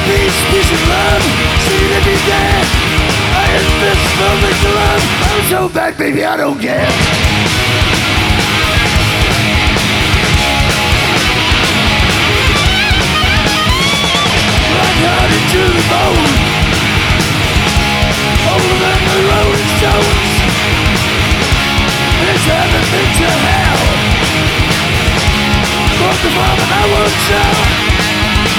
peace, peace and love. See them be dead. I am this moment to love. I'm so bad, baby, I don't care. Light-hearted to the bone. Older than the Rolling Stones. There's heaven, there's hell. Walk the farm and I won't sell.